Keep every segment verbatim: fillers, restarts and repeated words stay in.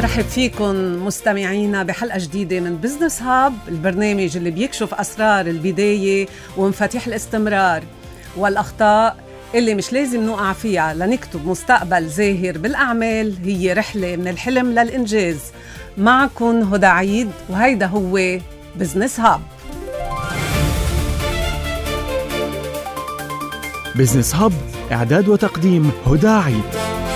برحب فيكم مستمعينا بحلقة جديدة من بزنس هاب، البرنامج اللي بيكشف أسرار البداية ومفاتيح الاستمرار والأخطاء اللي مش لازم نوقع فيها لنكتب مستقبل زاهر بالأعمال. هي رحلة من الحلم للإنجاز. معكم هدى عيد، وهيدا هو بزنس هاب. بزنس هاب، إعداد وتقديم هدى عيد.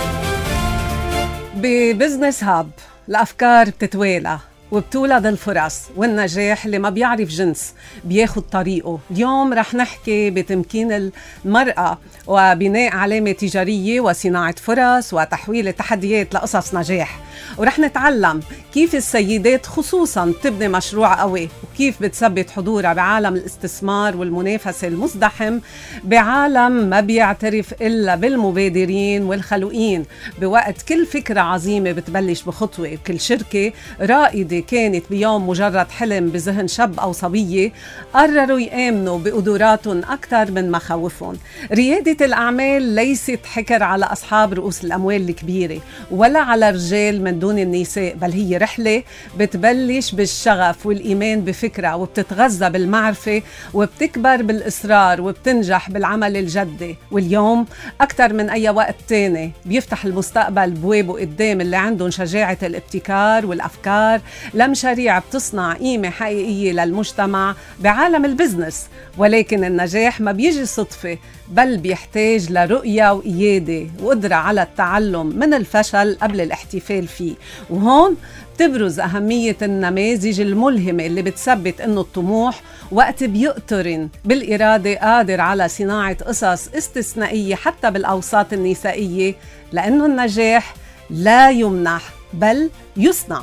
ببزنس هاب الأفكار بتتوالى وبتولد الفرص، والنجاح اللي ما بيعرف جنس بياخد طريقه. اليوم رح نحكي بتمكين المرأة وبناء علامة تجارية وصناعة فرص وتحويل التحديات لقصص نجاح، ورح نتعلم كيف السيدات خصوصاً تبني مشروع قوي، وكيف بتثبت حضورها بعالم الاستثمار والمنافسة المزدحم، بعالم ما بيعترف إلا بالمبادرين والخلوقين. بوقت كل فكرة عظيمة بتبلش بخطوة، وكل شركة رائدة كانت بيوم مجرد حلم بذهن شاب أو صبية قرروا يآمنوا بقدراتهم أكثر من مخاوفهم. ريادة الأعمال ليست حكر على أصحاب رؤوس الأموال الكبيرة ولا على رجال من دون النساء، بل هي رحلة بتبلش بالشغف والإيمان بفكرة، وبتتغذى بالمعرفة، وبتكبر بالإصرار، وبتنجح بالعمل الجدي. واليوم أكثر من أي وقت تاني بيفتح المستقبل بوابه قدام اللي عندهم شجاعة الابتكار والأفكار لمشاريع بتصنع قيمة حقيقية للمجتمع بعالم البزنس. ولكن النجاح ما بيجي صدفة، بل بيحتاج لرؤية وقيادة وقدرة على التعلم من الفشل قبل الاحتفال فيه. وهون تبرز أهمية النماذج الملهمة اللي بتثبت إنه الطموح وقت بيقترن بالإرادة قادر على صناعة قصص استثنائية حتى بالأوساط النسائية، لأنه النجاح لا يمنح بل يصنع.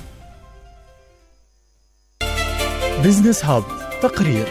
بزنس هاب تقرير.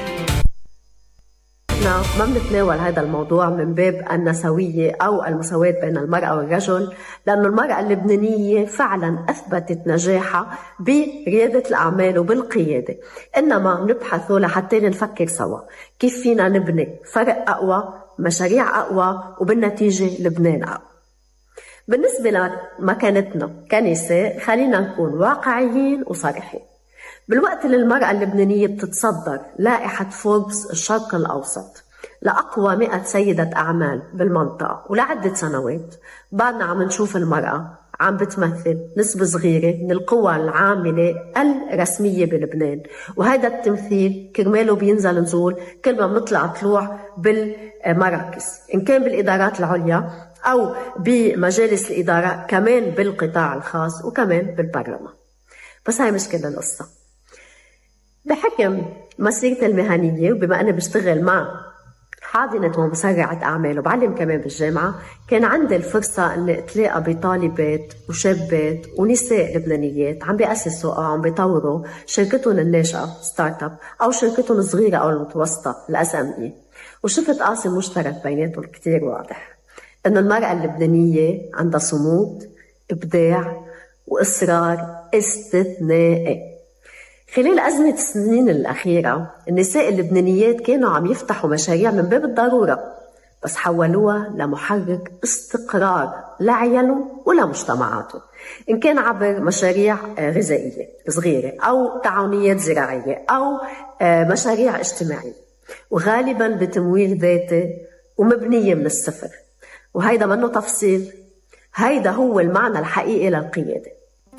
نحن ما بنتناول هذا الموضوع من باب النسوية أو المساواة بين المرأة والرجل، لأن المرأة اللبنانية فعلا أثبتت نجاحها بريادة الأعمال وبالقيادة، إنما نبحث لحتى نفكر سوا كيف فينا نبني فرق أقوى، مشاريع أقوى، وبالنتيجة لبنان أقوى. بالنسبة لمكانتنا كنساء خلينا نكون واقعيين وصريحين. بالوقت اللي المرأة اللبنانية بتتصدر لائحة فوربس الشرق الأوسط لأقوى مئة سيدة أعمال بالمنطقة ولعدة سنوات، بعدنا عم نشوف المرأة عم بتمثل نسبة صغيرة من القوى العاملة الرسمية بلبنان، وهذا التمثيل كرماله بينزل نزول كل ما بنطلع طلوع بالمراكز، إن كان بالإدارات العليا أو بمجالس الإدارة، كمان بالقطاع الخاص، وكمان بالبرلمان. بس هاي مش كل القصة. بحكم مسيرتي المهنية وبما أنا بشتغل مع حاضنة ومسرعة أعمال وبعلم كمان بالجامعة، كان عندي الفرصة أن أتلاقى بطالبات وشابات ونساء لبنانيات عم بيأسسوا أو عم بيطوروا شركتهم الناشئة ستارت اب أو شركتهم الصغيرة أو المتوسطة الاس ام اي، وشفت قاسم مشترك بيناتهم كتير واضح، أن المرأة اللبنانية عندها صمود، إبداع وإصرار استثنائي. خلال أزمة السنين الأخيرة النساء اللبنانيات كانوا عم يفتحوا مشاريع من باب الضرورة، بس حولوها لمحرك استقرار لعيالهم ولمجتمعاتهم، إن كان عبر مشاريع غذائية صغيرة أو تعاونيات زراعية أو مشاريع اجتماعية، وغالباً بتمويل ذاتي ومبنية من الصفر. وهيدا منه تفصيل، هيدا هو المعنى الحقيقي للقيادة.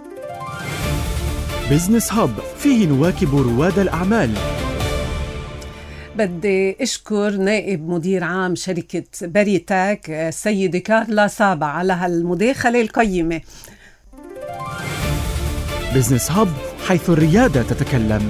بزنس هاب فيه نواكب رواد الأعمال. بدي أشكر نائب مدير عام شركة بريتاك السيدة كارلا سابا على هالمداخلة القيمة. بزنس هاب حيث الريادة تتكلم.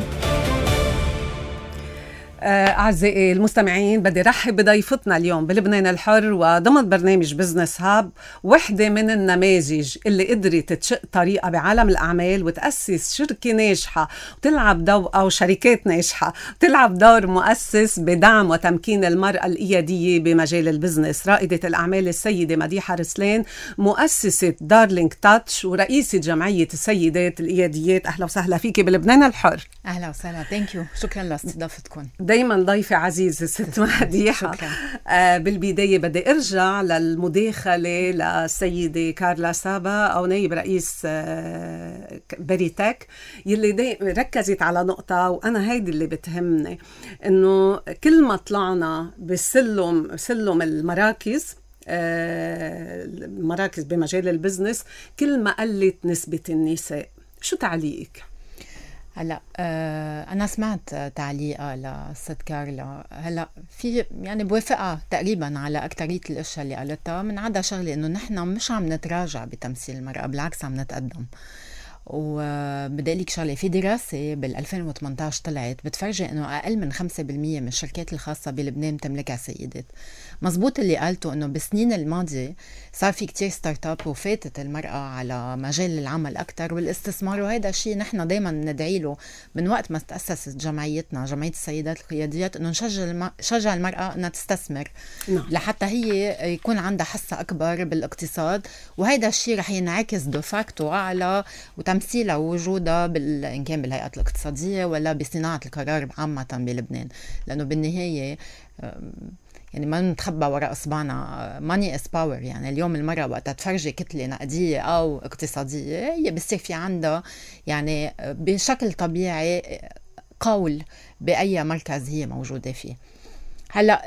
أعزائي المستمعين، بدي رحب بضيفتنا اليوم بلبنان الحر وضمن برنامج بزنس هاب، وحدة من النماذج اللي قدرت تشق طريقة بعالم الأعمال وتأسس شركة ناجحة وتلعب دور أو شركات ناجحة وتلعب دور مؤسس بدعم وتمكين المرأة القيادية بمجال البزنس. رائدة الأعمال السيدة مديحة رسلان، مؤسسة دارلينج تاتش ورئيسة جمعية السيدات القياديات. أهلا وسهلا فيك بلبنان الحر. أهلا وسهلا، ثانك يو، شكرا لاستضافتكم. دايما ضيفة عزيزة ست مديحة. آه بالبداية بدي ارجع للمداخلة للسيدة كارلا سابا او نائب رئيس آه بريتك، يلي ركزت على نقطة وانا هيدي اللي بتهمني، انه كل ما طلعنا بسلم سلم المراكز آه المراكز بمجال البزنس كل ما قلت نسبة النساء. شو تعليقك؟ هلا آه انا سمعت تعليقها لست كارلا. هلا في يعني بوافقها تقريبا على اكثريه الاشياء اللي قالتها، من عدا شغله انه نحن مش عم نتراجع بتمثيل المراه، بالعكس عم نتقدم. وبدي اقول لك شغله، في دراسه بال ألفين وثمانية عشر طلعت بتفرجي انه اقل من خمسة بالمية من الشركات الخاصه بلبنان بتملكها سيدات. مزبوط اللي قالته انه بالسنين الماضيه صار في كتير ستارت اب وفاتت المراه على مجال العمل اكثر والاستثمار، وهذا الشيء نحن دائما ندعي له من وقت ما تاسست جمعيتنا جمعيه السيدات القياديات، انه نشجع الم... شجع المراه انها تستثمر نعم. لحتى هي يكون عندها حصه اكبر بالاقتصاد، وهذا الشيء رح ينعكس دوفاكتو على تمثيلها ووجودها بال... إن كان بالهيئات الاقتصادية ولا بصناعة القرار عامة بلبنان. لأنه بالنهاية يعني ما نتخبى وراء إصبعنا، ماني إس باور. يعني اليوم المرأة وقت تفرجي كتلة نقدية أو اقتصادية هي بصير في عندها يعني بشكل طبيعي قول بأي مركز هي موجودة فيه. هلا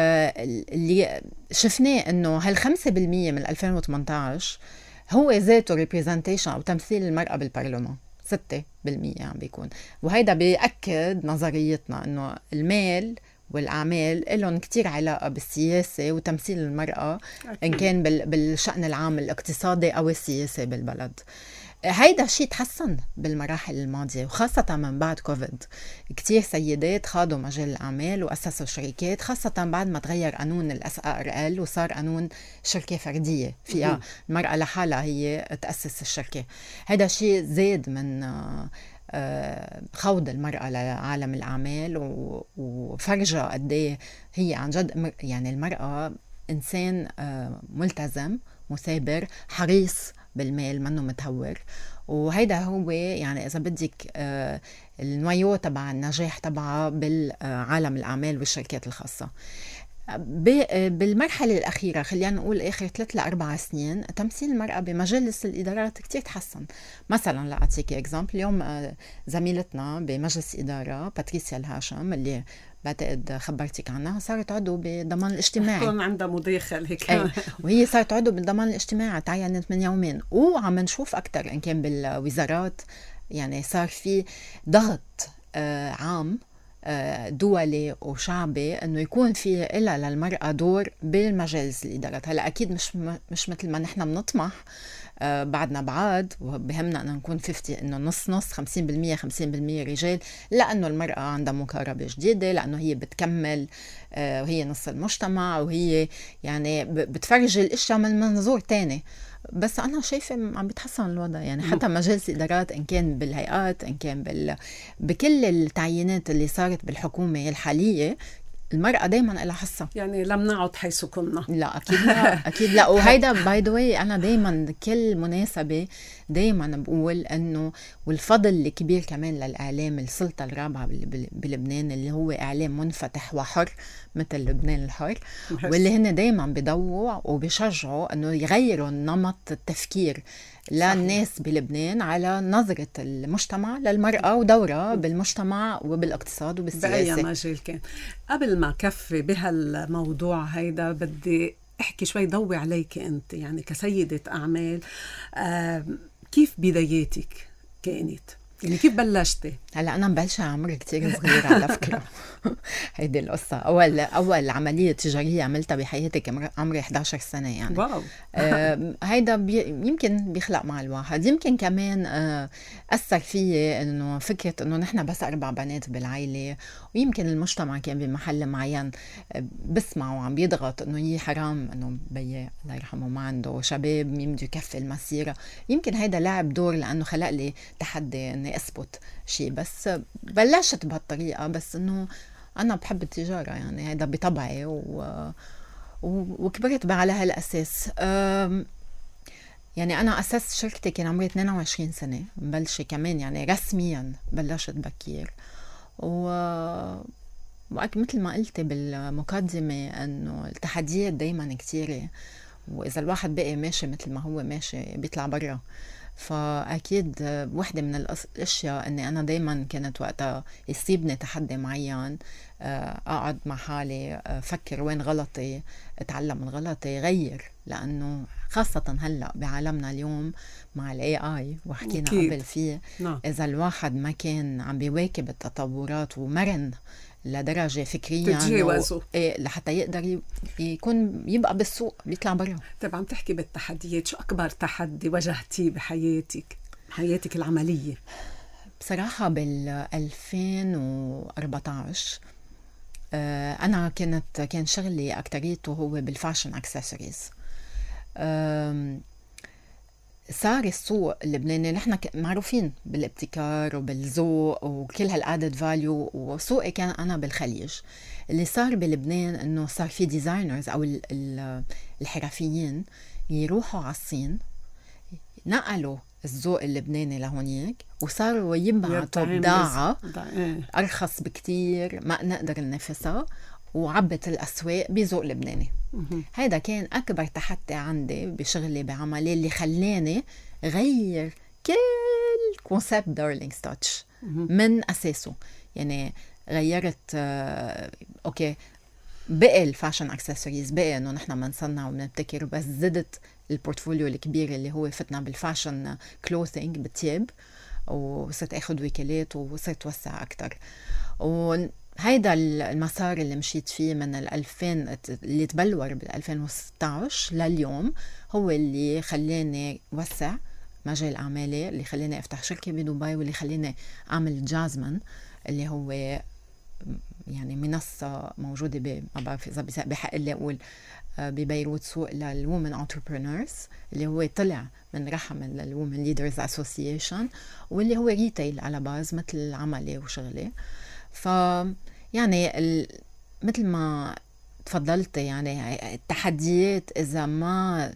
اللي شفناه إنه هالخمسة بالمية من ألفين وثمانية عشر هو ذاته ريبريزنتيشن أو تمثيل المرأة بالبرلمان ستة بالمية عم بيكون، وهيدا بيأكد نظريتنا إنه المال والأعمال لهم كتير علاقة بالسياسة وتمثيل المرأة إن كان بالشأن العام الاقتصادي أو السياسي بالبلد. هيدا الشيء تحسن بالمراحل الماضية، وخاصة من بعد كوفيد كتير سيدات خاضوا مجال الأعمال وأسسوا شركات، خاصة بعد ما تغير قانون الأس آر إل وصار قانون شركة فردية فيها المرأة لحالها هي تأسس الشركة. هيدا الشيء زاد من خوض المرأة لعالم الأعمال وفرجة قديه هي عن جد يعني المرأة إنسان ملتزم مثابر حريص بالمال منه متهور. وهيدا هو يعني إذا بدك آه النويو تبع النجاح تبعها بالعالم الأعمال والشركات الخاصة. بالمرحلة الأخيرة خلينا نقول آخر ثلاث لأربع سنين تمثيل المرأة بمجلس الإدارات كتير تحسن. مثلا لأعطيك إكزامبل، اليوم زميلتنا بمجلس إدارة باتريسيا الهاشم اللي بعتقد خبرتك عنها صارت عضو بالضمان الاجتماعي، كون عندها مداخل هيك أي. وهي صارت عضو بالضمان الاجتماعي، تعينت من يومين. وعم نشوف أكتر إن كان بالوزارات يعني صار في ضغط آه عام دولي وشعبي انه يكون في إلا للمرأة دور بالمجالس الإدارات. هلا اكيد مش مش مثل ما نحن بنطمح، آه بعدنا بعاد وبهمنا ان نكون خمسين انه نص نص خمسين بالمية خمسين بالمية رجال، لانه المرأة عندها مقاربة جديدة، لانه هي بتكمل آه وهي نص المجتمع، وهي يعني بتفرج الاشياء من منظور تاني. بس أنا شايفة عم بيتحسن الوضع، يعني حتى مجالس الإدارات إن كان بالهيئات إن كان بال... بكل التعيينات اللي صارت بالحكومة الحالية المرأة دايما لها حصة. يعني لم نعد حيث كنا. لا أكيد لا أكيد لا. وهيدا باي ذا واي أنا دايما كل مناسبة دايما بقول إنه والفضل الكبير كمان للإعلام السلطة الرابعة بلبنان اللي هو إعلام منفتح وحر مثل لبنان الحر، واللي هن دايما بيضووا وبيشجعوا إنه يغيروا نمط التفكير للناس بلبنان على نظرة المجتمع للمرأة ودورها بالمجتمع وبالاقتصاد وبالسياسة بأي مجال كان. قبل ما كفي بهالموضوع هيدا بدي احكي شوي ضوي عليك انت، يعني كسيدة أعمال آه كيف بداياتك كانت؟ يعني كيف بلشتي؟ هلا أنا مبلشة عمري كتير صغير على فكرة. هيدي القصة أول أول عملية تجارية عملتها بحياتي عمري إحدى عشرة سنة يعني. واو. آه هيدا بي يمكن بيخلق مع الواحد، يمكن كمان آه أثر فيي إنه فكرة إنه نحن بس أربع بنات بالعائلة، ويمكن المجتمع كان بمحل معين بسمع وعم بيضغط إنه هي حرام إنه بيي الله يرحمه ما عنده شباب يمدوا يكفي المسيرة. يمكن هيدا لعب دور لأنه خلق لي تحدي إني أثبت شيء، بس بلشت بهالطريقة. بس إنه أنا بحب التجارة يعني هذا بطبعي و... و... وكبرت على هالأساس. أم... يعني أنا أسست شركتي كان عمري اثنين وعشرين سنة، مبلشة كمان يعني رسميا بلشت بكير و... مثل ما قلتي بالمقدمة أنه التحديات دايما كتيرة، وإذا الواحد بقي ماشي مثل ما هو ماشي بيطلع برا. فأكيد وحدة من الأشياء أني أنا دايما كانت وقتها يصيبني تحدي معين أقعد مع حالي أفكر وين غلطي، أتعلم من غلطي، غير. لأنه خاصة هلأ بعالمنا اليوم مع ال إيه آي وحكينا أكيد. قبل فيه، نعم. إذا الواحد ما كان عم بيواكب التطورات ومرن لدرجة فكريا تتجاوزوا إيه لحتى يقدر يكون يبقى بالسوق بيطلع برا. طيب عم تحكي بالتحديات، شو أكبر تحدي واجهتيه بحياتك حياتك العملية؟ بصراحة بال2014 آه أنا كانت كان شغلي أكتريته هو بالفاشن أكسسواريز. صار السوق اللبناني نحن معروفين بالابتكار وبالذوق وكل هالادد فاليو، وسوقي كان انا بالخليج. اللي صار بلبنان انه صار في ديزاينرز او الحرفيين يروحوا على الصين، نقلوا الذوق اللبناني لهونيك وصاروا يبعتوا بضاعة ارخص بكتير ما نقدر ننافسها، وعبت الأسواق بذوق لبناني. هذا كان أكبر تحدي عندي بشغلي بعملي، اللي خلاني غير كل كونسبت دارلينغز تاتش من أساسه. يعني غيرت آه، أوكي بقى الفاشن أكسسواريز، بقى إنه نحن منصنع ومنبتكر، بس زدت البورتفوليو الكبير اللي هو فتنا بالفاشن كلوثينج بالتياب، وصرت أخذ وكالات وصرت وسع أكتر. وهيدا المسار اللي مشيت فيه من الألفين اللي تبلور بالألفين وستاشر لليوم هو اللي خلاني وسع مجال أعمالي، اللي خلاني أفتح شركة بدبي، واللي خلاني أعمل جازمن اللي هو يعني منصة موجودة ب ما بعرف إذا بحق لي أقول ببيروت، سوق للومن انتربرينورز اللي هو طلع من رحم الومن ليدرز اسوسيشن، واللي هو ريتيل على باز مثل عملي وشغلي. ف يعني ال... مثل ما تفضلت، يعني التحديات إذا ما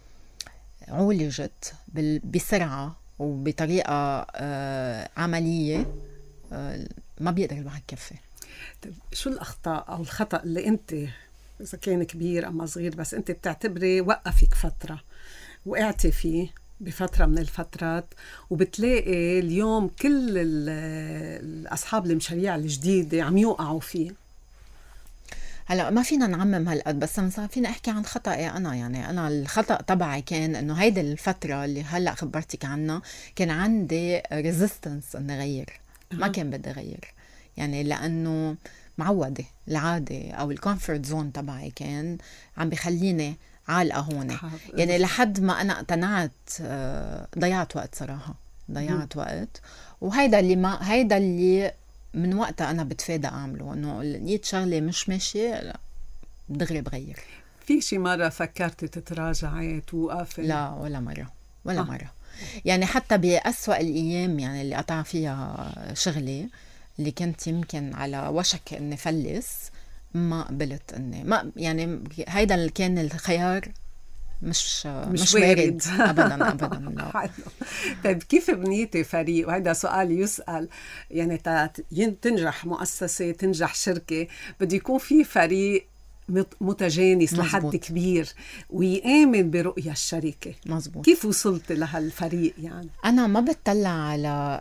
عولجت بال... بسرعة وبطريقة آه عملية آه ما بيقدر الواحد يكفي. طيب شو الأخطاء أو الخطأ اللي أنت إذا كان كبير أما صغير بس أنت بتعتبري وقفك فترة وقعتي فيه بفترة من الفترات، وبتلاقي اليوم كل الأصحاب المشاريع الجديدة عم يوقعوا فيه؟ هلا ما فينا نعمم هالقد، بس مثلا فينا احكي عن خطأي انا. يعني انا الخطأ تبعي كان انه هيدا الفترة اللي هلا خبرتك عنها كان عندي ريزيستنس اني غير، ما كان بدي غير، يعني لانه معودة العادة او الكومفورت زون تبعي كان عم بخليني عالقة هون. يعني لحد ما انا اقتنعت ضيعت وقت صراحة، ضيعت وقت. وهيدا اللي ما هيدا اللي من وقتها أنا بتفادى أعمله، إنه لقيت شغلة مش ماشية دغري بغير. في شي مرة فكرتي تتراجعي توقفي؟ لا ولا مرة ولا آه. مرة. يعني حتى بأسوأ الأيام يعني اللي قطع فيها شغلي، اللي كنت يمكن على وشك إني فلس، ما قبلت إني ما يعني هيدا اللي كان الخيار مش مش, مش وارد ابدا ابدا. لا. طيب كيف بنيتي فريق؟ وهذا سؤال يسأل، يعني تنجح مؤسسة تنجح شركة بده يكون في فريق متجانس لحد كبير ويآمن برؤية الشركة. مزبوط. كيف وصلت لهالفريق؟ يعني أنا ما بتطلع على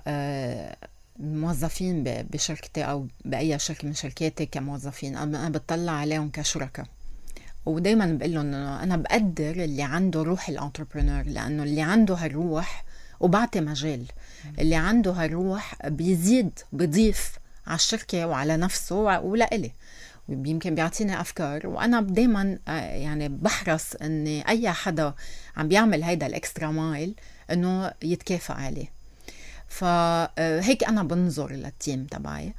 موظفين بشركتي أو بأي شركة من شركاتي كموظفين، أنا بتطلع عليهم كشركاء. ودايما بقول لهم انه انا بقدر اللي عنده روح الانتربرينور، لانه اللي عنده هالروح وبعطي مجال، اللي عنده هالروح بيزيد بيضيف على الشركه وعلى نفسه ولإلي، ويمكن بيعطيني افكار. وانا دايما يعني بحرص ان اي حدا عم بيعمل هيدا الاكسترا مايل انه يتكافئ عليه. فهيك انا بنظر للتيم تبعي.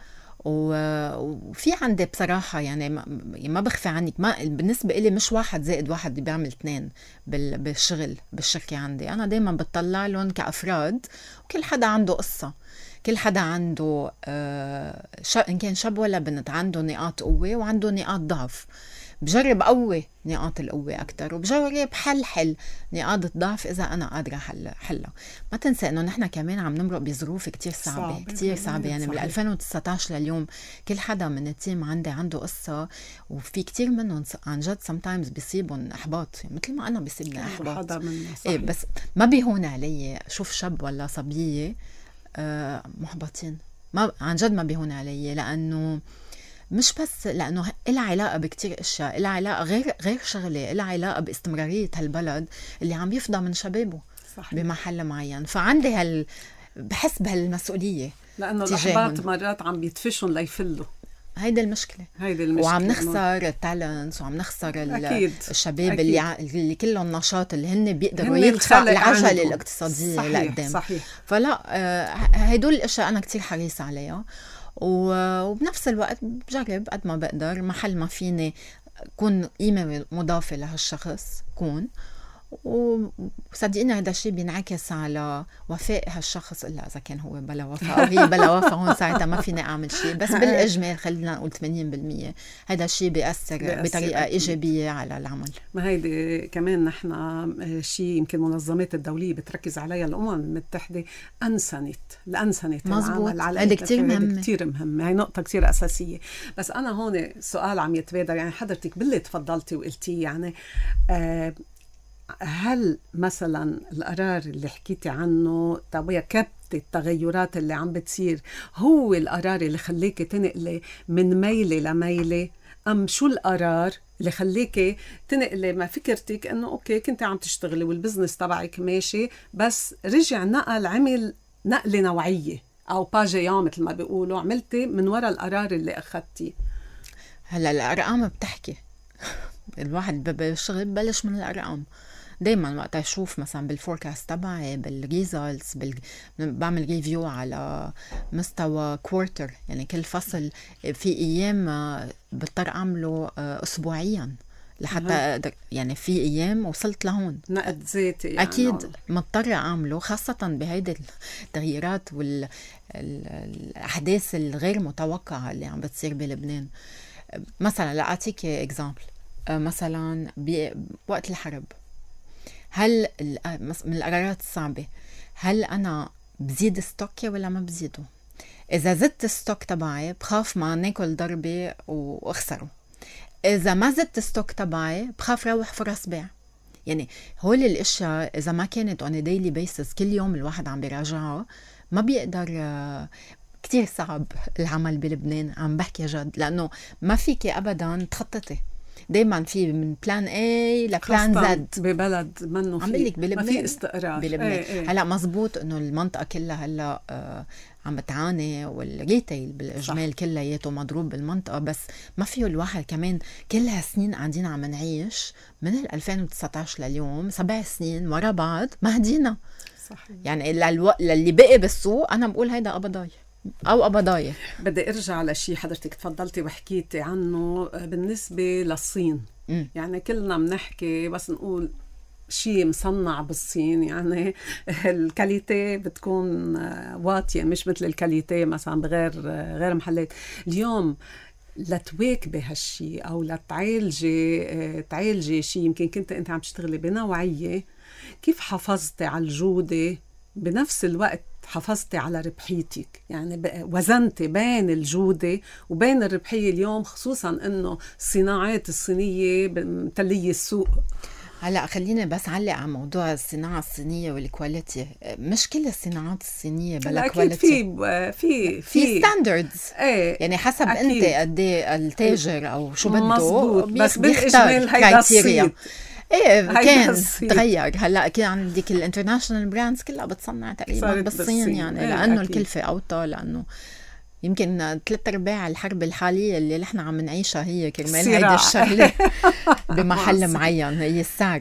وفي عندي بصراحة يعني ما بخفي عنك، ما بالنسبة إلي مش واحد زائد واحد بيعمل اثنين بالشغل بالشركة عندي. أنا دايما بتطلع لهم كأفراد، وكل حدا عنده قصة، كل حدا عنده إن كان شاب ولا بنت عنده نقاط قوة وعنده نقاط ضعف. بجرب قوي نقاط القوة أكتر، وبجرب حل حل نقاط الضعف إذا أنا قادرة حل حلها. ما تنسى إنه نحن كمان عم نمرق بظروف كتير صعبة، صعبة. كتير صعبة يعني. من ألفين وتسعة عشر لليوم كل حدا من التيم عندي عنده قصة، وفي كتير منهم عن جد sometimes بيصيبهم إحباط، مثل ما أنا بيصيبني إحباط. إيه بس ما بيهون علي شوف شاب ولا صبية آه محبطين، ما عن جد ما بيهون علي، لأنه مش بس لأنه إلها علاقة بكتير أشياء، إلها علاقة غير غير شغلة، إلها علاقة باستمرارية هالبلد اللي عم يفضى من شبابه. صحيح. بمحل معين. فعندي هال بحس بهالمسؤولية، لأنه الأحباط مرات عم بيدفشون ليفلوا. هيدا المشكلة. هيدا المشكلة. وعم نخسر التالنتس، وعم نخسر الشباب أكيد. اللي اللي كلهم نشاط، اللي هن بيقدروا يدفعوا العجلة الاقتصادية لقدام. صحيح. فلا هدول الأشياء أنا كتير حريصة عليها، وبنفس الوقت بجرب قد ما بقدر محل ما فيني كون قيمة مضافة لهالشخص كون، وصدقيني هذا الشيء بينعكس على وفاء هالشخص، إلا إذا كان هو بلا وفاء أو هي بلا وفاء، هون ساعتها ما فيني أعمل شيء. بس بالإجمال خلينا نقول ثمانين بالمية هذا الشيء بيأثر, بيأثر بطريقة أكيد. إيجابية على العمل. ما هيدي كمان نحن شيء يمكن المنظمات الدولية بتركز عليها، الأمم المتحدة أنسنت الأنسنت العمل على هذا كتير مهم، كتير مهم. هاي نقطة كتير أساسية. بس أنا هون سؤال عم يتبادر، يعني حضرتك باللي تفضلتي وقلتي يعني آه هل مثلا القرار اللي حكيتي عنه تبع كبت التغيرات اللي عم بتصير هو القرار اللي خليكي تنقلي من ميلة لميلة، أم شو القرار اللي خليكي تنقلي ما فكرتك انه اوكي كنت عم تشتغلي والبزنس تبعك ماشي، بس رجع نقل عمل نقلة نوعية او باجيان مثل ما بيقولوا، عملتي من وراء القرار اللي اخذتيه؟ هلا الارقام بتحكي الواحد بالشغل ببلش من الارقام. دايما وقت اشوف مثلا بالفوركاست تبعي بالريزلتس بال... بعمل ريفيو على مستوى كوارتر، يعني كل فصل في ايام بضطر اعمله اسبوعيا لحتى اقدر، يعني في ايام وصلت لهون نقد ذاتي يعني اكيد مضطره اعمله، خاصه بهيدي التغييرات والاحداث الغير متوقعه اللي عم بتصير بلبنان. مثلا لاعطيك اكزامبل، مثلا بوقت الحرب هل من القرارات الصعبة، هل أنا بزيد ستوكي ولا ما بزيده؟ إذا زدت الستوك تبعي بخاف ما ناكل ضربة وأخسره، إذا ما زدت الستوك تبعي بخاف روح فرص بيع. يعني هول الأشياء إذا ما كانت on a daily basis كل يوم الواحد عم بيراجعها ما بيقدر. كتير صعب العمل بلبنان، عم بحكي جد، لأنه ما فيك أبدا تخططي، دايما في من بلان A لبلان زد ببلد منه في ما في استقرار بلبنان. ايه ايه. هلا مزبوط انه المنطقه كلها هلا آه عم بتعاني، والريتيل بالاجمال كلياته مضروب بالمنطقه، بس ما فيه الواحد كمان كل هالسنين قاعدين عم نعيش من ألفين وتسعة عشر لليوم سبع سنين ورا بعض ما هدينا. صحيح. يعني للو... للي بقي بالسوق انا بقول هيدا قبضاي أو قبضايا. بدي أرجع لشي حضرتك تفضلتي وحكيتي عنه بالنسبة للصين. م. يعني كلنا بنحكي بس نقول شي مصنع بالصين، يعني الكاليتي بتكون واطية مش مثل الكاليتي مثلا بغير غير محلات. اليوم لتواكبي هالشي أو لتعالجي تعالجي شي يمكن كنت أنت عم تشتغلي بنوعية، كيف حافظتي على الجودة بنفس الوقت حافظتي على ربحيتك؟ يعني وزنتي بين الجودة وبين الربحية اليوم، خصوصا انه الصناعات الصينية متلية السوق. هلا خلينا بس علق على موضوع الصناعة الصينية والكواليتي. مش كل الصناعات الصينية بلا كواليتي، في في في ستاندردز ايه يعني حسب أكيد. انت قد ايه التاجر او شو بده مزبوط، بس بالاجمال هيدا الصيد ايه كان تغير. هلا كان عندك الانترناشونال براندز كلها بتصنع تقريبا بالصين, بالصين يعني ايه لانه أكيد. الكلفه اوطى، لانه يمكن ثلاث ارباع الحرب الحاليه اللي نحن عم نعيشها هي كرمال هيدي الشغله بمحل معين، هي السعر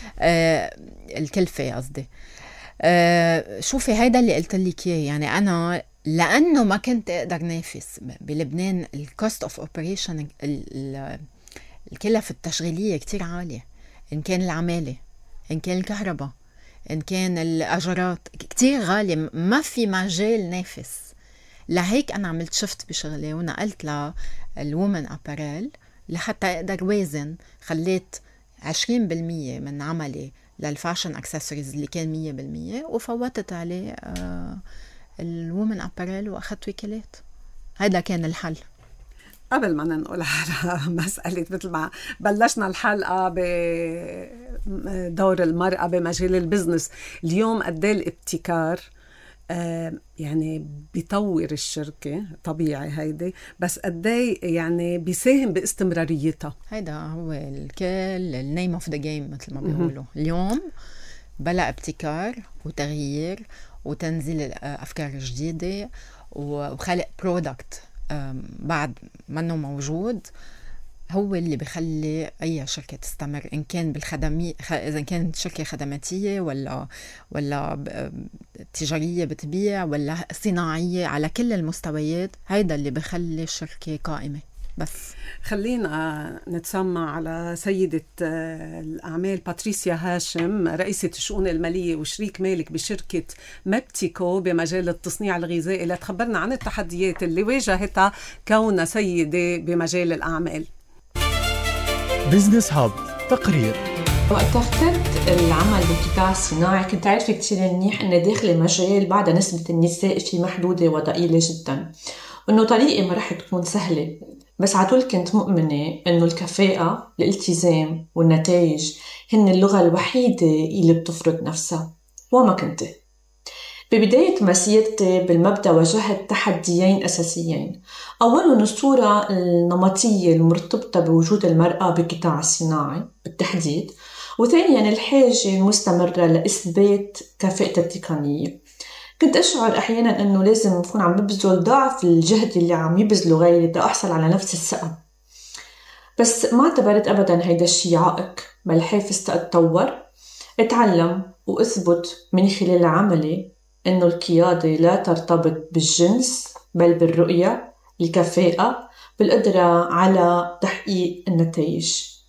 آه الكلفه قصدي. آه شوفي هيدا اللي قلت لك اياه، يعني انا لانه ما كنت اقدر نافس بلبنان، الكوست اوف اوبريشن الكلف التشغيليه كتير عاليه، إن كان العمالة، إن كان الكهرباء، إن كان الأجرات كتير غالية، ما في مجال نافس. لهيك أنا عملت شفت بشغلي ونقلت للومن أباريل لحتى اقدر وازن. خليت عشرين بالمية من عملي للفاشن اكسسوارز اللي كان مية بالمية، وفوتت عليه آه الومن اباريل واخذت وكالات. هذا كان الحل. قبل ما ننقل على مسألة مثل ما بلشنا الحلقة بدور المرأة بمجال البزنس، اليوم قد ايه الابتكار آه يعني بيطور الشركة، طبيعي هيدي، بس قد ايه يعني بيساهم باستمراريتها. هيدا هو الكل النيم اوف ذا جيم مثل ما بيقولوا. اليوم بلا ابتكار وتغيير وتنزيل افكار جديدة وخلق برودكت بعد منه موجود، هو اللي بيخلي أي شركة تستمر، إن كان بالخدمية، إذا كانت شركة خدماتية ولا ولا تجارية بتبيع ولا صناعية، على كل المستويات. هيدا اللي بيخلي الشركة قائمة. بس خلينا نتسمع على سيدة الأعمال باتريسيا هاشم، رئيسة الشؤون المالية وشريك مالك بشركة مابتيكو بمجال التصنيع الغذائي، لتخبرنا عن التحديات اللي واجهتها كونها سيدة بمجال الأعمال. بزنس هاب تقرير. وقت اخترت العمل بالقطاع الصناعي كنت عارفة كتير منيح أن داخل مجال بعد نسبة النساء فيه محدودة وضئيلة جدا، وأنه طريقي ما رح تكون سهلة، بس عطول كنت مؤمنة أنه الكفاءة، الالتزام والنتائج هن اللغة الوحيدة اللي بتفرض نفسها، وما كنت. ببداية مسيرتي بالمبدأ واجهت تحديين أساسيين. أولاً الصورة النمطية المرتبطة بوجود المرأة بالقطاع الصناعي بالتحديد، وثانياً الحاجة المستمرة لإثبات كفاءتي التقنية. كنت أشعر أحياناً أنه لازم أكون عم ببذل ضعف الجهد اللي عم يبذله غيري لأحصل على نفس الثقة، بس ما اعتبرت أبداً هيدا الشي عائق، بل حافز تتطور، أتعلم وأثبت من خلال عملي أنه القيادة لا ترتبط بالجنس بل بالرؤية، الكفاءة، بالقدرة على تحقيق النتائج.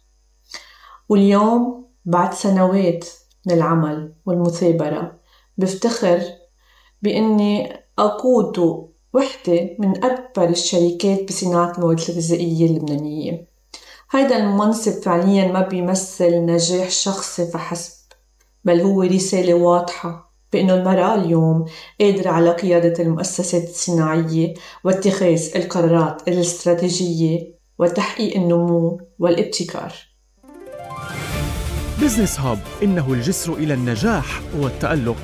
واليوم بعد سنوات من العمل والمثابرة بفتخر بأني أقود وحدة من أكبر الشركات بصناعة المواد الغذائية اللبنانية. هذا المنصب فعليا ما بيمثل نجاح شخصي فحسب، بل هو رسالة واضحة بأنه المرأة اليوم قادرة على قيادة المؤسسات الصناعية واتخاذ القرارات الاستراتيجية وتحقيق النمو والابتكار. بزنس هاب، إنه الجسر إلى النجاح والتألق.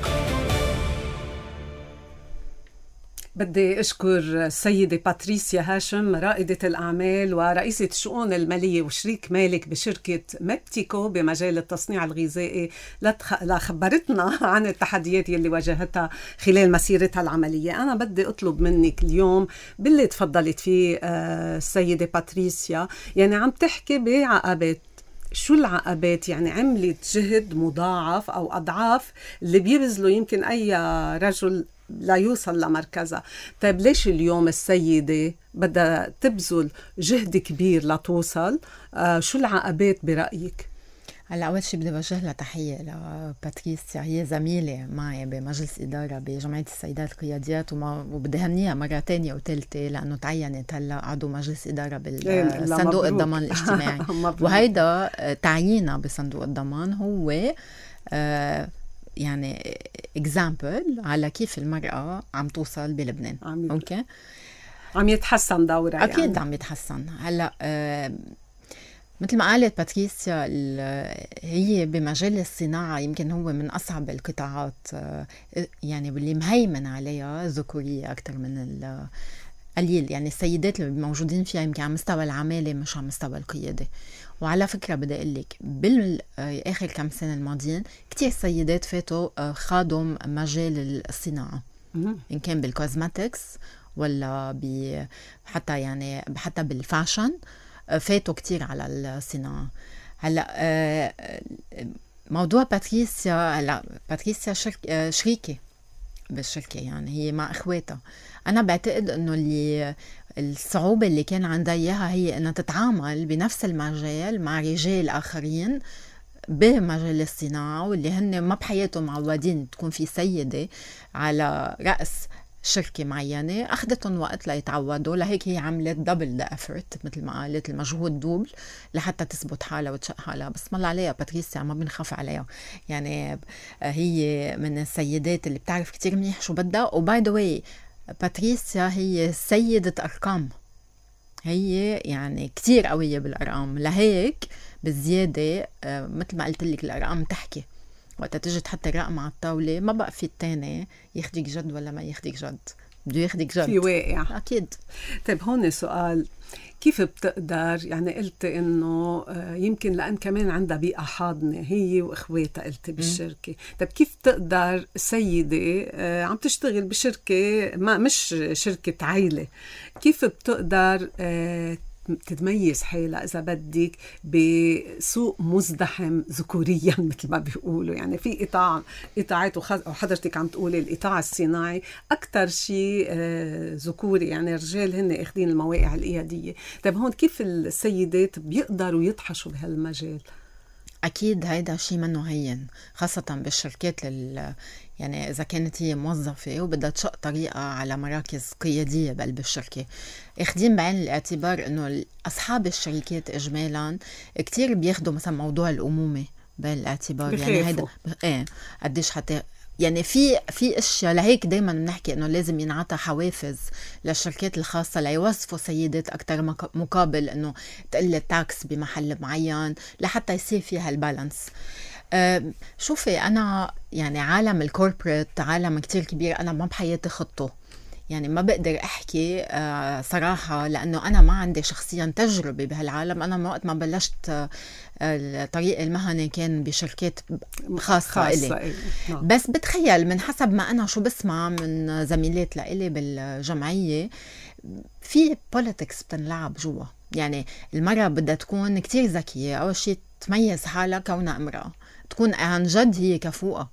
بدي أشكر السيدة باتريسيا هاشم، رائدة الأعمال ورئيسة الشؤون المالية وشريك مالك بشركة مابتيكو بمجال التصنيع الغذائي، لخبرتنا عن التحديات اللي واجهتها خلال مسيرتها العملية. أنا بدي أطلب منك اليوم باللي تفضلت فيه السيدة باتريسيا، يعني عم تحكي بعقبات، شو العقبات؟ يعني عملت جهد مضاعف أو أضعاف اللي بيبذلوا يمكن أي رجل لا يوصل لمركزها. طيب ليش اليوم السيدة بدها تبذل جهد كبير لتوصل؟ آه شو العقبات برأيك؟ هلا أول شيء بدي بوجه لها تحية لباتريسيا، هي زميلة معي بمجلس إدارة بجمعية السيدات القياديات، وبدي هنيها مرة تانية وثالثة لأنه تعينت هلا عضو مجلس إدارة بالصندوق الضمان الاجتماعي. وهيدا تعيينها بصندوق الضمان هو آه يعني example على كيف المرأة عم توصل بلبنان. عم اوكي عم يتحسن دورها، اكيد يعني. عم يتحسن. هلا آه مثل ما قالت باتريسيا، هي بمجال الصناعة يمكن هو من أصعب القطاعات، آه يعني واللي مهيمن عليها ذكورية أكتر من القليل. يعني السيدات اللي موجودين فيها يمكن على مستوى العمالة مش على مستوى القيادة. وعلى فكرة بدي أقول لك بالآخر كم سنة الماضيين كتير سيدات فاتوا خاضوا مجال الصناعة، إن كان بالكوزماتكس ولا ب حتى يعني حتى بالفاشن، فاتوا كتير على الصناعة. هلا موضوع باتريسيا، هلا باتريسيا شرك... شريكة بالشركة، يعني هي مع إخواتها. أنا بعتقد إنه اللي الصعوبة اللي كان عندها إياها هي إنها تتعامل بنفس المجال مع رجال آخرين بمجال الصناعة، واللي هن ما بحياتهم معودين تكون في سيدة على رأس شركة معينة أخذتهم وقت ليتعودوا، لهيك هي عملت دبل ذا effort مثل ما قالت، المجهود دوبل لحتى تثبت حالها وتشق حالها. بس ما الله عليها باتريسيا، ما بنخاف عليها يعني. هي من السيدات اللي بتعرف كتير منيح شو بدها. وباي ذا واي باتريسيا هي سيدة أرقام، هي يعني كتير قوية بالأرقام، لهيك بالزيادة مثل ما قلت لك الأرقام تحكي. وقت تجي تحط الرقم على الطاولة ما بقى في التاني ياخدك جد ولا ما ياخدك جد، بده ياخدك جد في واقع. أكيد. طيب هون سؤال، كيف بتقدر يعني قلت إنه يمكن لأن كمان عندها بيئة حاضنة هي وإخواتها قلت بالشركة، طيب كيف بتقدر سيدة عم تشتغل بشركة ما مش شركة عائلة، كيف بتقدر تتميز حالها إذا بدك بسوق مزدحم ذكوريا مثل ما بيقولوا؟ يعني في قطاع قطاعات، وحضرتك عم تقولي القطاع الصناعي أكتر شيء ذكوري، يعني الرجال هن اخدين المواقع القيادية. طيب هون كيف السيدات بيقدروا يطحشوا بهالمجال؟ أكيد هيدا شيء منه هين، خاصة بالشركات لل... يعني إذا كانت هي موظفة وبدها تشق طريقة على مراكز قيادية بقلب الشركة، اخدين بعين الاعتبار إنه أصحاب الشركات إجمالا كتير بياخدوا مثلا موضوع الأمومة بعين الاعتبار. بخيفوا. يعني هيدا إيه قديش حتى يعني في في اشياء، لهيك دايما بنحكي انه لازم ينعطى حوافز للشركات الخاصه ليوظفوا سيدات اكثر مقابل انه تقل التاكس بمحل معين لحتى يصير فيها البالانس. أه شوفي انا يعني عالم الكوربريت عالم كتير كبير، انا ما بحياتي خطه، يعني ما بقدر احكي أه صراحه لانه انا ما عندي شخصيا تجربه بهالعالم. انا من وقت ما بلشت أه الطريق المهني كان بشركات خاصة, خاصة إلي. بس بتخيل من حسب ما أنا شو بسمع من زميلات لإلي بالجمعية في بوليتكس بتنلعب جوا. يعني المرأة بدها تكون كتير ذكية، أول شيء تميز حالها كونها امرأة، تكون عن جد هي كفوقة،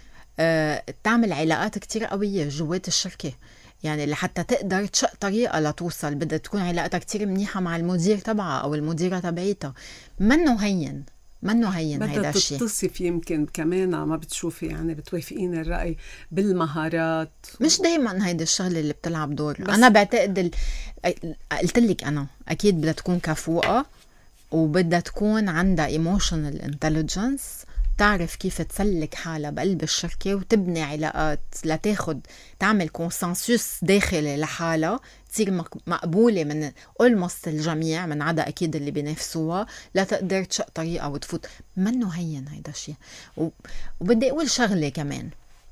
أه تعمل علاقات كتير قوية جوات الشركة، يعني لحتى تقدر تشق طريقة لتوصل بدها تكون علاقتها كتير منيحة مع المدير تبعها أو المديرة تبعيتها. منه هين منه هين هيدا الشيء. بدها تتصف يمكن كمان ما بتشوفي يعني بتوافقين الرأي بالمهارات؟ مش دايما هيدا الشغلة اللي بتلعب دور. أنا بعتقد ال... قلت لك أنا أكيد بدها تكون كفوقة وبدها تكون عندها emotional intelligence، تعرف كيف تسلك حالها بقلب الشركة وتبني علاقات لتاخد تعمل كونسنسوس داخلي لحالها تصير مقبولة من almost الجميع من عدا أكيد اللي بينافسوها لتقدر تشق طريقة وتفوت. منه هين هيدا الشيء. وبدي أقول شغلة كمان،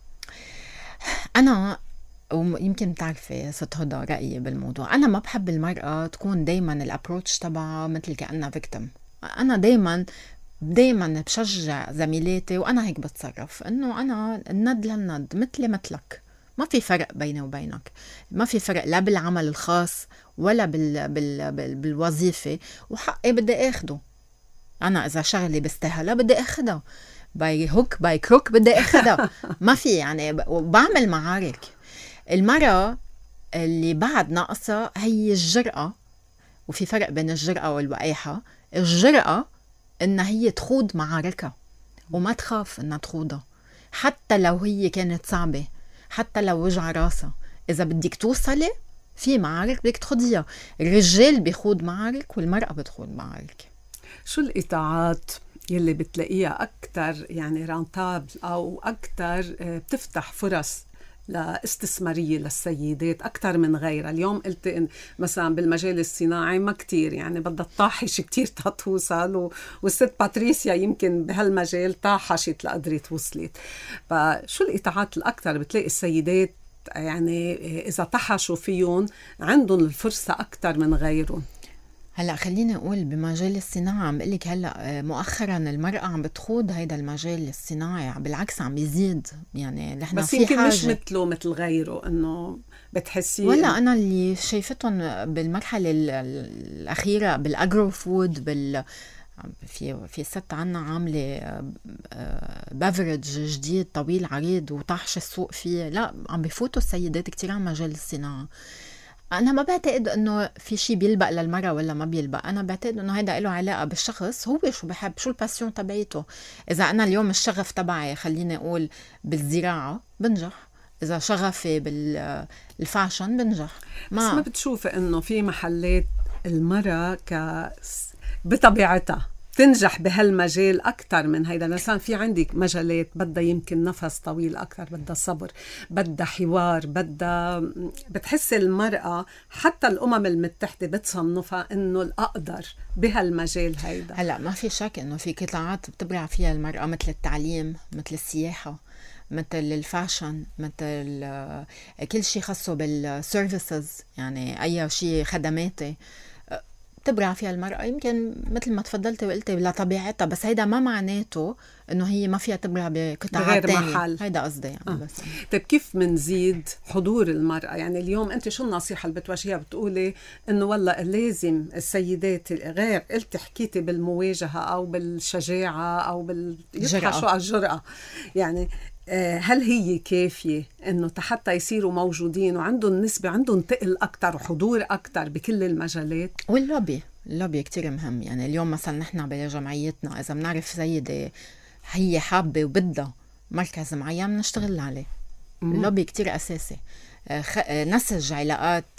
أنا ويمكن تعرفي ست هدى رأيي بالموضوع، أنا ما بحب المرأة تكون دايما الابروتش تبعها مثل كأنها فيكتم. أنا دايما دايما بشجع زميلاتي وأنا هيك بتصرف إنه أنا الند للند مثلي مثلك، ما في فرق بيني وبينك، ما في فرق لا بالعمل الخاص ولا بال بال بال بالوظيفة، وحقي بدي أخده. أنا إذا شغلي بستاهلها بدي أخدها، باي هوك باي كروك بدي أخدها. ما في يعني، وبعمل معارك. المرأة اللي بعد ناقصة هي الجرأة، وفي فرق بين الجرأة والوقاحة. الجرأة إنها هي تخوض معاركها وما تخاف إنها تخوضها حتى لو هي كانت صعبة، حتى لو وجع راسها. إذا بدك توصلي في معارك بدك تخوضيها. الرجال بيخوض معارك والمرأة بتخوض معارك. شو القطاعات يلي بتلاقيها أكتر يعني رانتابل أو أكتر بتفتح فرص لاستثمارية للسيدات أكتر من غيرها؟ اليوم قلت إن مثلا بالمجال الصناعي ما كتير، يعني بدها تطاحش كتير تتوصل، والست باتريسيا يمكن بهالمجال طاحشت لقدرت وصلت. فشو القطاعات الأكتر بتلاقي السيدات يعني إذا طحشوا فيهم عندهم الفرصة أكتر من غيرهم؟ هلا خليني اقول بمجال الصناعه عم بقلك هلا مؤخرا المراه عم بتخوض هيدا المجال الصناعي، بالعكس عم بيزيد. يعني نحن بس يمكن مش مثله مثل غيره، انه بتحسي ولا انا اللي شايفتهم بالمرحله الاخيره بالاجرو فود بال في في ست عنا عامله بافرج جديد طويل عريض وطاحش السوق فيه. لا عم بفوتوا السيدات كتير على مجال الصناعه. أنا ما بعتقد إنه في شيء بيلبق للمرأة ولا ما بيلبق، أنا بعتقد إنه هيدا له علاقة بالشخص، هو شو بحب، شو الباسيون تبعيته. إذا أنا اليوم الشغف تبعي خليني أقول بالزراعة بنجح، اذا شغفي بالفاشن بنجح. ما بس ما بتشوفي انه في محلات المرأة ك بطبيعتها تنجح بهالمجال أكتر من هيدا؟ مثلا في عندك مجالات بدها يمكن نفس طويل أكتر، بدها صبر، بدها حوار، بدها بتحس المرأة حتى الأمم المتحدة بتصنفها إنه الأقدر بهالمجال هيدا. هلا ما في شك إنه في قطاعات بتبرع فيها المرأة، مثل التعليم، مثل السياحة، مثل الفاشن، مثل كل شيء خاصه بالسيرفيسز، يعني أي شيء خدماتي تبرع فيها المرأة. يمكن مثل ما تفضلتي وقلتي لطبيعتها، بس هيدا ما معناته انه هي ما فيها تبرع بقطاعات تانية. هيدا قصدي يعني. آه. بس طيب كيف منزيد حضور المرأة؟ يعني اليوم انت شو النصيحة اللي بتوجهيها؟ بتقولي انه والله لازم السيدات، غير قلت حكيتي بالمواجهة او بالشجاعة او بالجرأة الجرأة، يعني هل هي كافية انه حتى يصيروا موجودين وعندهم نسبة، عندهم تقل اكتر وحضور اكتر بكل المجالات؟ واللوبي اللوبي كتير مهم. يعني اليوم مثلا نحن بجمعيتنا اذا بنعرف سيدة هي حابة وبدها مركز معين بنشتغل عليه. اللوبي كتير اساسي. نسج علاقات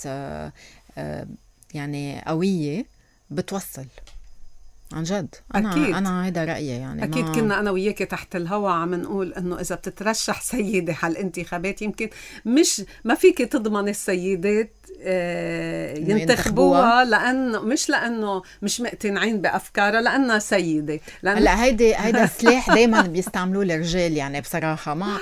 يعني قوية بتوصل عن جد. أنا أكيد. أنا هيدا رأيي يعني. أكيد ما... كنا أنا وياك تحت الهوا عم نقول إنه إذا بتترشح سيدة على الانتخابات يمكن مش ما فيك تضمن السيدات آه ينتخبوها، لأنه مش لأنه مش مقتنعين بأفكارها، لأنها سيدة. لأن... لا هيدا هيدا سلاح دايما بيستعملوه الرجال يعني بصراحة. ما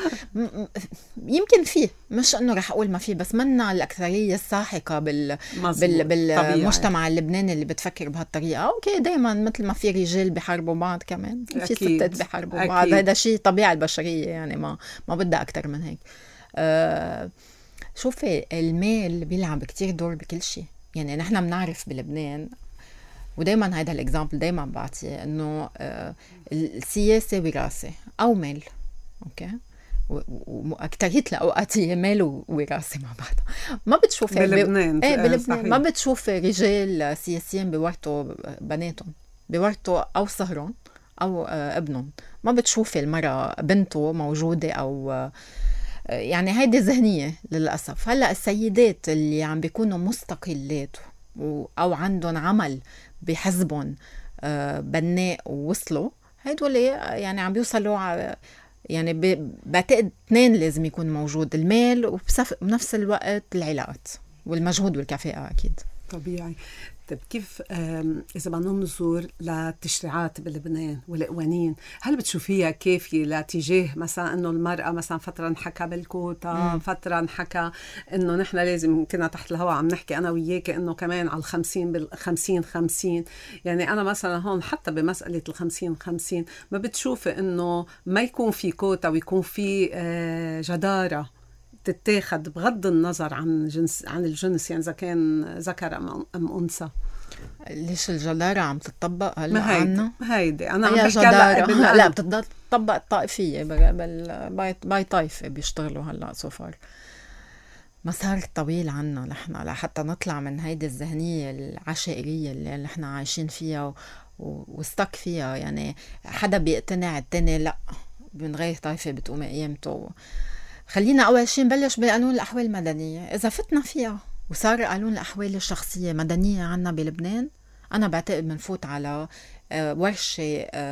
يمكن فيه، مش إنه رح أقول ما فيه، بس منا الأكثرية الساحقة بال... بال... بالمجتمع اللبناني اللي بتفكر بهالطريقة. أوكي دايما مثل ما في رجال بيحاربوا بعض كمان في ستات بيحاربوا بعض. هذا شيء طبيعة البشرية يعني، ما ما بدها أكتر من هيك. أه شوفي المال بيلعب كتير دور بكل شيء. يعني نحن بنعرف بلبنان، ودايما هيدا الإكزامبل دايما بعطيه، إنه أه السياسة وراثة أو مال. أوكي، وأكترية الأوقات هي مال ووراثة مع بعض. ما بتشوفي بلبنان ب... ايه بلبنان ما بتشوفي رجال سياسيين بيورثوا بناتهم، بيورثوا أو صهرهم أو ابنهم. ما بتشوفي المرأة بنته موجودة أو يعني هيدي ذهنية للأسف. هلأ السيدات اللي عم بيكونوا مستقلات أو عندهم عمل بحزبهم بناء ووصلوا، هيدول يعني عم بيوصلوا يعني بعتقد اثنين لازم يكون موجود، المال وبنفس الوقت العلاقات والمجهود والكفاءة. أكيد طبيعي. طيب كيف إذا بدنا ننظر للتشريعات بلبنان والقوانين، هل بتشوفيها كافية لاتجاه مثلا إنه المرأة مثلا فترة نحكى بالكوتا، مم. فترة نحكى إنه نحن لازم، كنا تحت الهواء عم نحكي أنا وياك إنه كمان على الخمسين بالخمسين خمسين. يعني أنا مثلا هون حتى بمسألة الخمسين خمسين ما بتشوفي إنه ما يكون في كوتا ويكون في جدارة تتاخد بغض النظر عن جنس عن الجنس، يعني إذا كان ذكر أم أنثى. ليش الجدارة عم تطبق هلا عنا؟ هيدي أنا عم بحكي هلا. لا بتضل تطبق الطائفية باي باي طائفة بيشتغلوا هلا سوفر. مسار طويل عنا نحن لحتى نطلع من هيدي الذهنية العشائرية اللي نحن عايشين فيها واستك فيها. يعني حدا بيقتنع التاني لا، من غير طائفة بتقوم قيمته. خلينا أول شيء نبلش بقانون الأحوال المدنية. إذا فتنا فيها وصار قانون الأحوال الشخصية مدنية عنا بلبنان، أنا بعتقد منفوت على ورشة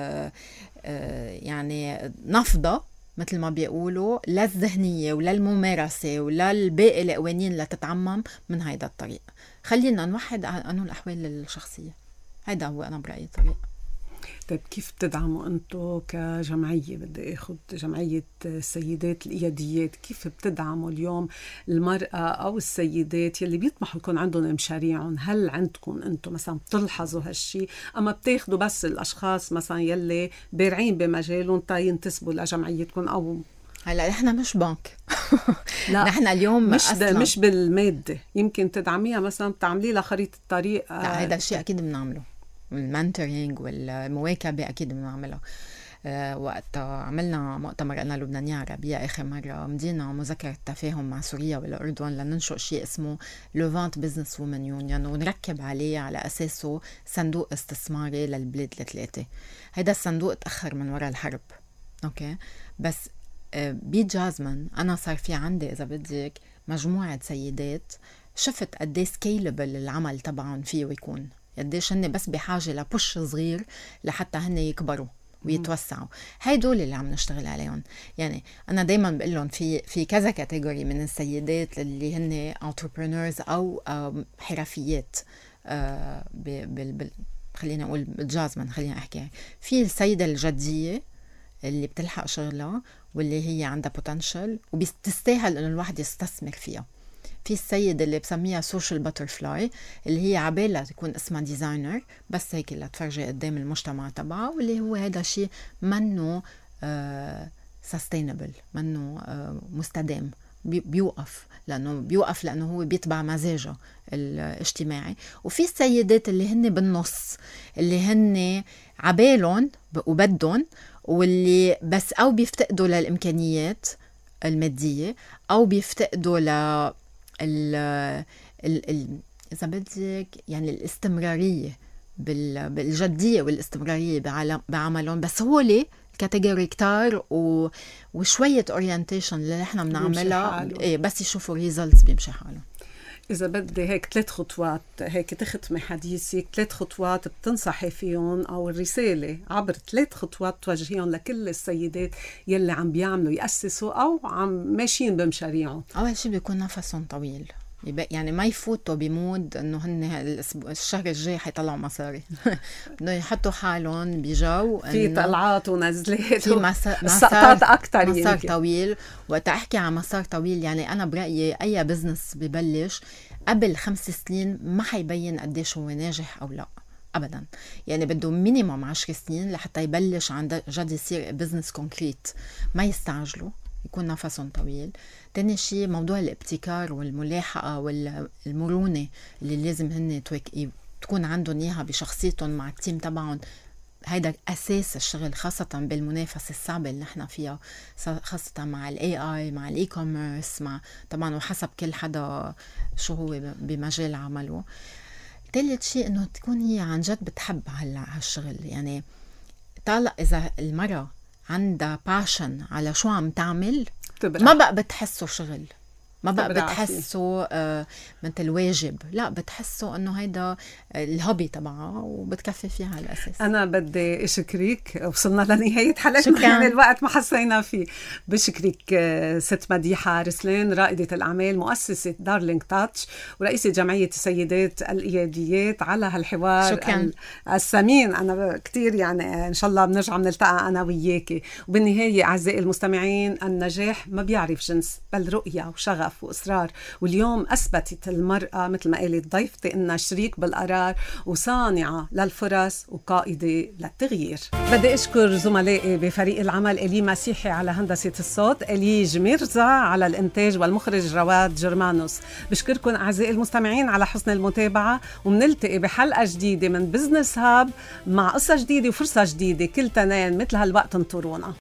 يعني نفضة مثل ما بيقولوا للذهنية وللممارسة وللباقي القوانين لتتعمم من هيدا الطريق. خلينا نوحد قانون الأحوال الشخصية. هيدا هو أنا برأيي الطريق. طيب كيف بتدعموا أنتو كجمعية، بدي أخذ جمعية السيدات الإياديات، كيف بتدعموا اليوم المرأة أو السيدات يلي بيطمحوا يكون عندهم مشاريعهم؟ هل عندكم أنتو مثلا بتلحظوا هالشي، أما بتاخدوا بس الأشخاص مثلا يلي بارعين بمجالهم تا ينتسبوا لجمعيتكم؟ أو هلا نحن مش بنك. لا نحن اليوم مش مش بالمادة، يمكن تدعميها مثلا بتعملي لها خريطة الطريق. لا هذا الشيء أكيد بنعمله، والمنتورينج والمواكبة أكيد بنعملها. أه وقت عملنا مؤتمر أنا لبنانية عربية آخر مرة، مدينا مذكرة تفاهم مع سوريا والأردن لننشئ شيء اسمه لوفانت بيزنس وومن يونيون، ونركب عليه على أساسه صندوق استثماري للبلاد الثلاثة. هيدا الصندوق تأخر من وراء الحرب، أوكي، بس بجازمن أنا صار في عندي إذا بدك مجموعة سيدات شفت قديه سكيلبل العمل طبعا فيه ويكون قديش هن بس بحاجة لبوش صغير لحتى هن يكبروا ويتوسعوا. هاي دول اللي عم نشتغل عليهم. يعني أنا دايما بقول لهم في في كذا كاتيجوري من السيدات اللي هن entrepreneurs أو حرفيات آه بال بال خلينا نقول بالجازمن. خلينا أحكي في السيدة الجدية اللي بتلحق شغلها واللي هي عندها بوتنشل وبتستاهل إنه الواحد يستثمر فيها. في السيدة اللي بسميها سوشيال باترفلاي اللي هي عبالة تكون اسمها ديزاينر بس هيك لتفرجي قدام المجتمع تبعها، واللي هو هذا شيء منه سستينبل، منه آه مستدام، بيوقف لأنه بيوقف لأنه هو بيتبع مزاجه الاجتماعي. وفي السيدات اللي هن بالنص اللي هن عبالهم وبدهم واللي بس أو بيفتقدوا للإمكانيات المادية أو بيفتقدوا ل ال ال ال إذا بدك يعني الاستمرارية بالجدية والاستمرارية بعملهم. بس هو ليه كاتيجوري كتار و... وشوية اورينتيشن اللي نحن بنعملها إيه بس يشوفوا ريزلتس بيمشي حالهم. إذا بدي هيك ثلاث خطوات هيك تختمي حديثك، ثلاث خطوات بتنصحي فيهم أو الرسالة عبر ثلاث خطوات توجهيهم لكل السيدات يلي عم بيعملوا يأسسوا أو عم ماشيين بمشاريعهم. أول شيء بيكون نفسهم طويل، يعني ما يفوتوا بمود انه هن الشهر الجاي حيطلعوا مصاري. بدهم يحطوا حالهم بجو في طلعات ونزلات في مسار سقطات اكثر. مسار طويل. وقت احكي عن مسار طويل يعني انا برايي اي بزنس ببلش قبل خمس سنين ما حيبين قديش هو ناجح او لا ابدا. يعني بده مينيموم عشر سنين لحتى يبلش عن جد يصير بزنس كونكريت. ما يستعجلوا، يكون نفسهم طويل. تاني شيء موضوع الابتكار والملاحقة والمرونة اللي لازم هن تكون عندهم إياها بشخصيتهم مع التيم تبعهم. هيدا أساس الشغل خاصة بالمنافسة الصعبة اللي نحن فيها، خاصة مع ال إيه آي مع ال e-commerce مع طبعا وحسب كل حدا شو هو بمجال عمله. ثالث شيء إنه تكون هي عن جد بتحب هلا هالشغل. يعني طالع إذا المرأة عندها باشن على شو عم تعمل ما بقى بتحسه شغل، ما بقى بتحسه آه مثل واجب، لا بتحسه انه هيدا الهوبي تبعها وبتكفي فيها على الاساس. انا بدي اشكرك، وصلنا لنهايه حلقتنا يعني الوقت ما حسينا فيه. بشكرك ست مديحه رسلان رائده الاعمال مؤسسه دارلينج تاتش ورئيسه جمعيه السيدات الاياديات على هالحوار شكرا. الثمين. انا كتير يعني ان شاء الله بنرجع بنلتقى انا وياكي. وبالنهايه اعزائي المستمعين النجاح ما بيعرف جنس بل رؤيه وشغف وإصرار. واليوم أثبتت المرأة مثل ما قالت ضيفتي إنها شريك بالقرار وصانعة للفرص وقائدة للتغيير. بدي أشكر زملائي بفريق العمل إلي مسيحي على هندسة الصوت، إلي جميرزا على الإنتاج، والمخرج رواد جرمانوس. بشكركم أعزائي المستمعين على حسن المتابعة، ومنلتقي بحلقة جديدة من بزنس هاب مع قصة جديدة وفرصة جديدة كل تنين مثل هالوقت. انطرونا.